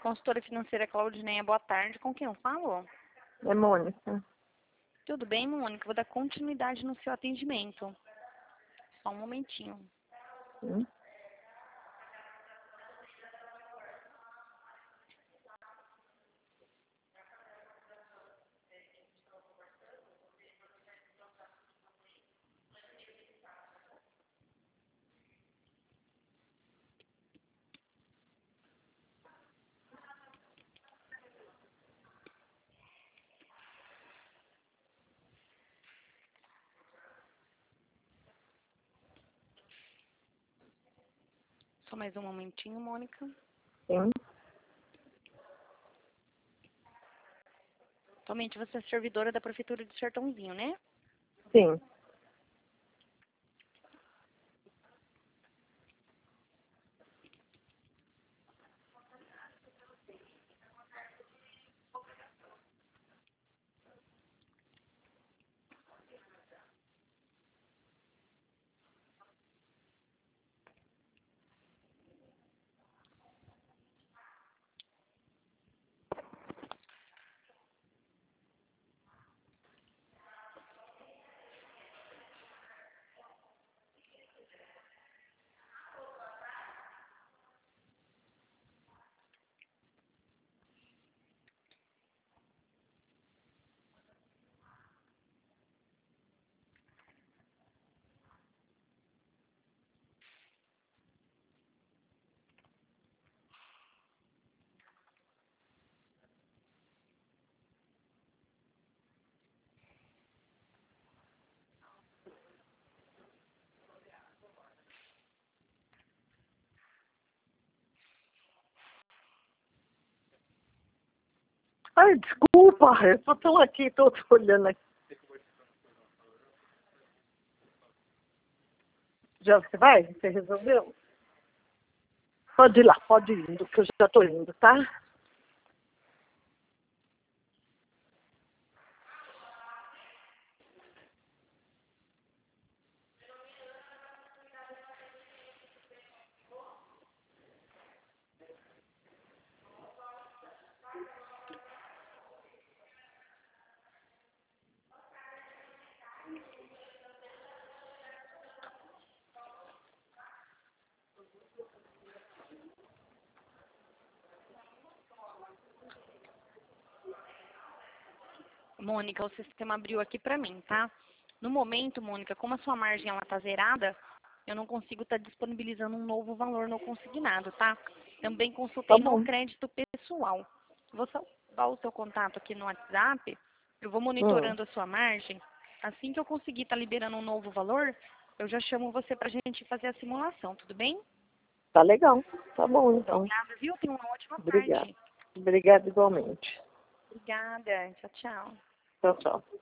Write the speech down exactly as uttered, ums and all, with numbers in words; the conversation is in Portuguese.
Consultora financeira Claudineia, boa tarde. Com quem eu falo? É Mônica. Tudo bem, Mônica? Vou dar continuidade no seu atendimento. Só um momentinho. Sim. Só mais um momentinho, Mônica. Sim. Atualmente você é servidora da Prefeitura de Sertãozinho, né? Sim. Ai, desculpa, eu só estou aqui, estou olhando aqui. Já você vai? Você resolveu? Pode ir lá, pode ir indo, que eu já estou indo, tá? Mônica, o sistema abriu aqui pra mim, tá? No momento, Mônica, como a sua margem ela tá zerada, eu não consigo estar disponibilizando um novo valor no consignado, tá? Também consultei Tá no bom. crédito pessoal. Vou salvar o seu contato aqui no WhatsApp, eu vou Hum, monitorando a sua margem. Assim que eu conseguir estar liberando um novo valor, eu já chamo você pra gente fazer a simulação, tudo bem? tá legal. Tá bom, então. Obrigada, viu? Tenha uma ótima Obrigada. tarde. Obrigada igualmente. Obrigada. Tchau, tchau. Tchau, tchau.